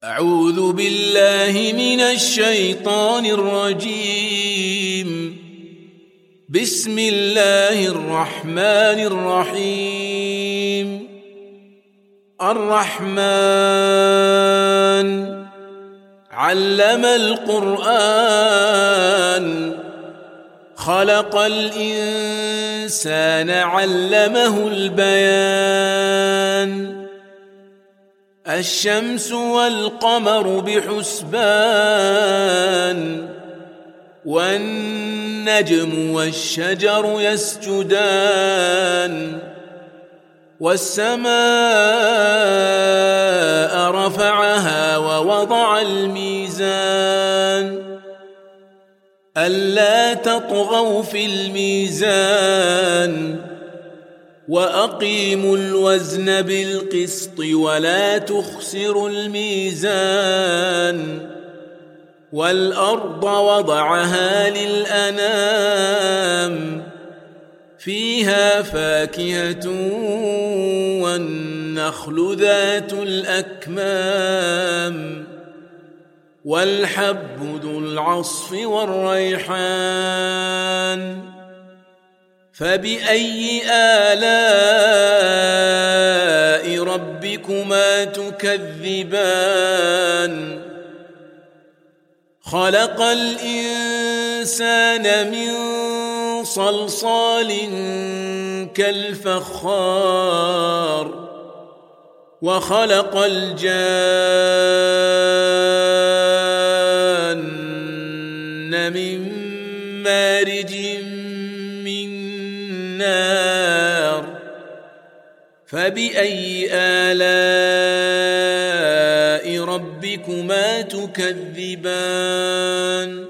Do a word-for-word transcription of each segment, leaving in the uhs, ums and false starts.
أعوذ بالله من الشيطان الرجيم. بسم الله الرحمن الرحيم. الرحمن علم القرآن خلق الإنسان علمه البيان. الشمس والقمر بحسبان والنجم والشجر يسجدان. والسماء رفعها ووضع الميزان ألا تطغوا في الميزان وأقيموا الوزن بالقسط ولا تخسروا الميزان. والأرض وضعها للأنام فيها فاكهة والنخل ذات الأكمام والحب ذو العصف والريحان. فبأي آلاء ربكما تكذبان؟ خلق الإنسان من صلصال كالفخار وخلق الجان من مارج من نار. فبأي آلاء ربكما تكذبان؟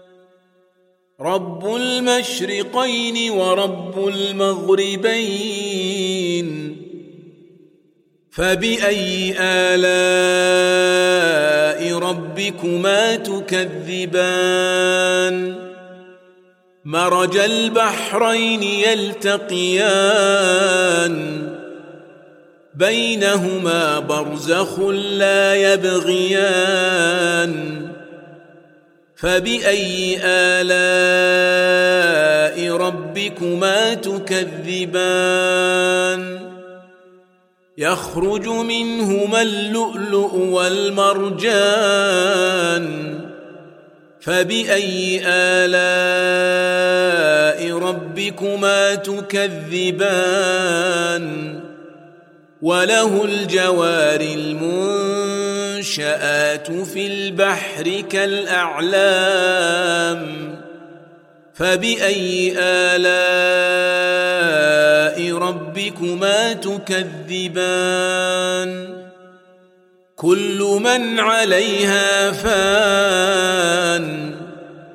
رب المشرقين ورب المغربين. فبأي آلاء ربكما تكذبان؟ مرج البحرين يلتقيان بينهما برزخ لا يبغيان. فبأي آلاء ربكما تكذبان؟ يخرج منهما اللؤلؤ والمرجان. فبأي آلاء ربكما تكذبان؟ وله الجوار المنشآت في البحر كالأعلام. فبأي آلاء ربكما تكذبان؟ كل من عليها فان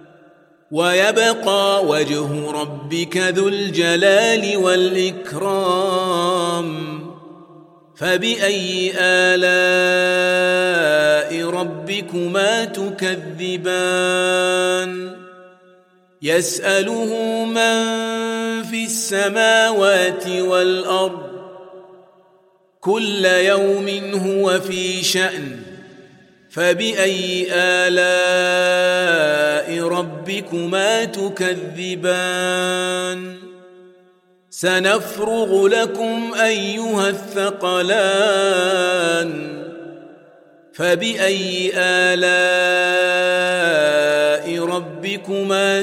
ويبقى وجه ربك ذو الجلال والإكرام. فبأي آلاء ربكما تكذبان؟ يسأله من في السماوات والأرض كل يوم هو في شأن. فبأي آلاء ربكما تكذبان؟ سنفرغ لكم أيها الثقلان. فبأي آلاء ربكما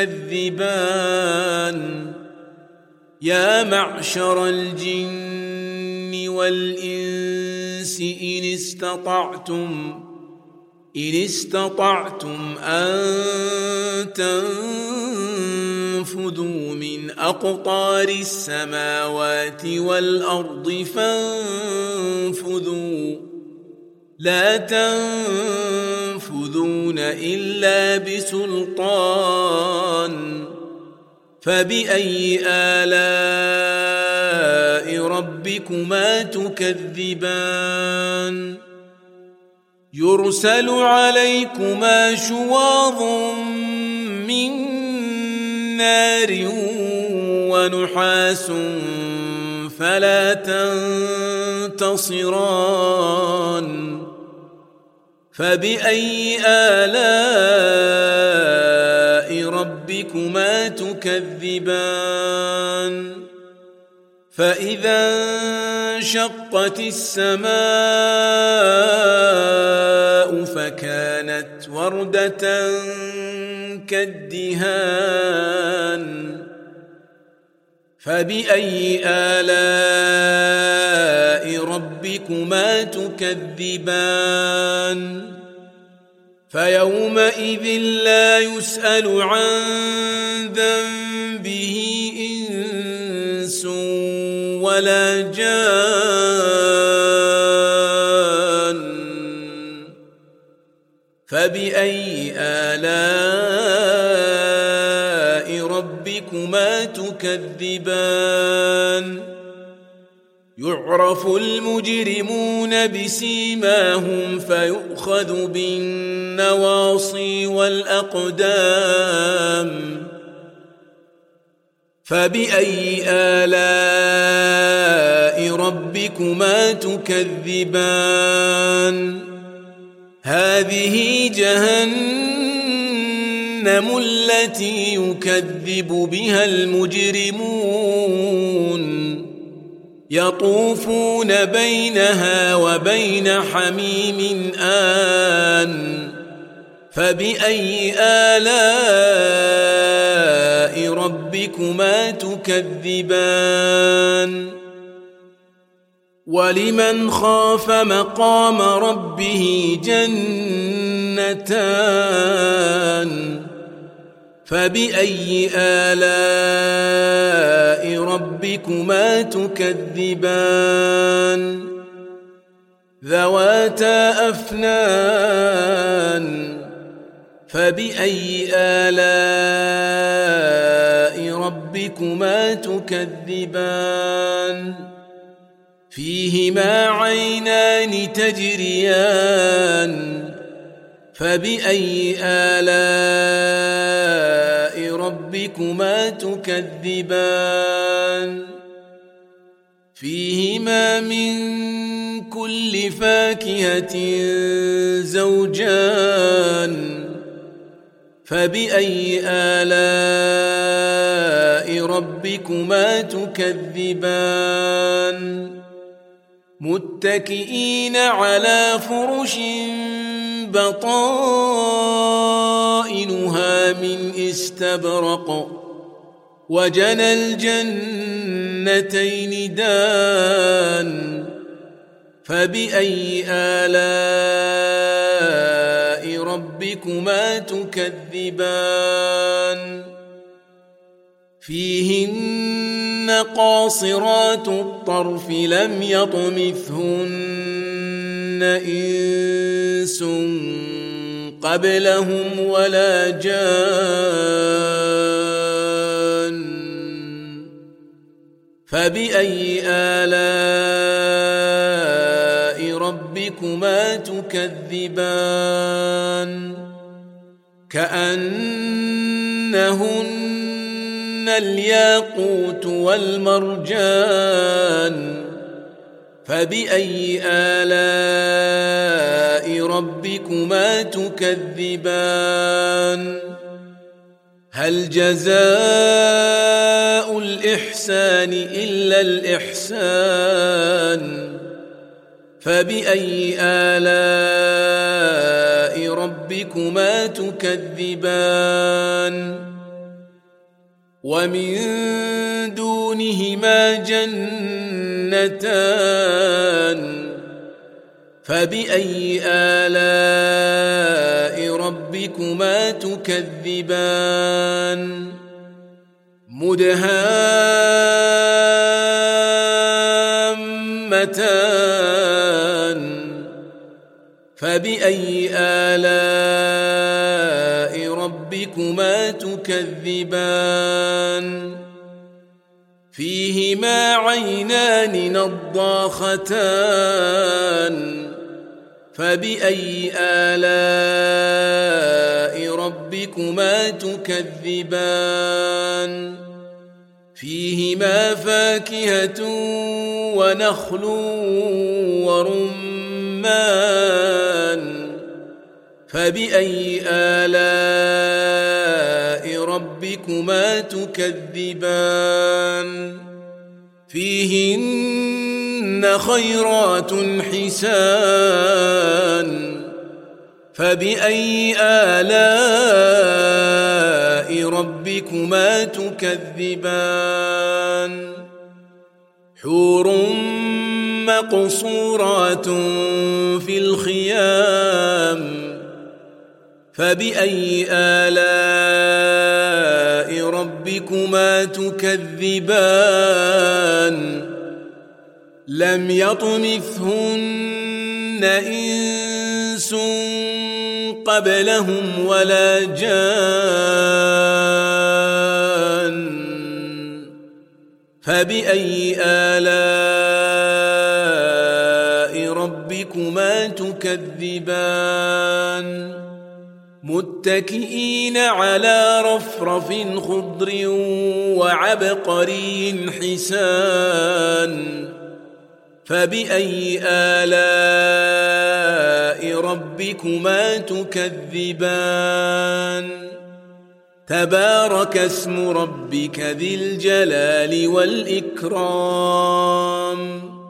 تكذبان؟ يا معشر الجن والإنس إن استطعتم إن استطعتم أن تنفذوا من أقطار السماوات والأرض فانفذوا لا تنفذون إلا بسلطان. فبأي آلاء ربكما تكذبان؟ يرسل عليكما شواظ من نار ونحاس فلا تنتصران. فبأي آلاء ربكما تكذبان فإذا انشقت السماء فكانت وردة كالدهان فبأي آلاء ربكما تكذبان فيومئذ لا يسأل عن ذنبه إنس ولا جان فبأي آلاء ربكما تكذبان يعرف المجرمون بسيماهم فيؤخذ بالنواصي والأقدام فبأي آلاء ربكما تكذبان هذه جهنم التي يكذب بها المجرمون يطوفون بينها وبين حميم آن فبأي آلاء ربكما تكذبان ولمن خاف مقام ربه جنتان فبأي آلاء ربكما تكذبان ذواتا أفنان فبأي آلاء ربكما تكذبان فيهما عينان تجريان فبأي آلاء ربكما تكذبان فيهما من كل فاكهة زوجان فبأي آلاء ربكما تكذبان متكئين على فرش بطائنها من استبرق وجنى الجنتين دان فبأي آلاء ربكما تكذبان فيهن قاصرات الطرف لم يطمثهن إنس قبلهم ولا جان فبأي آلاء ربكما تكذبان كأنهن الياقوت والمرجان فبأي آلاء ربكما تكذبان هل جزاء الإحسان إلا الإحسان فبأي آلاء ربكما تكذبان ومن دونهما جنتان فبأي آلاء ربكما تكذبان مدهامتان فبأي آلاء ربكما تكذبان فيهما عينان نضاختان فبأي آلاء ربكما تكذبان فيهما فاكهة ونخل ورمان فبأي آلاء ربكما تكذبان فيهن خيرات حسان فبأي آلاء ربكما تكذبان حور مقصورات في الخيام فبأي آلاء ربكما تكذبان لم يطمثهن إنس قبلهم ولا جان فبأي آلاء ربكما تكذبان متكئين على رفرف خضر وعبقري حسان فبأي آلاء ربكما تكذبان تبارك اسم ربك ذي الجلال والإكرام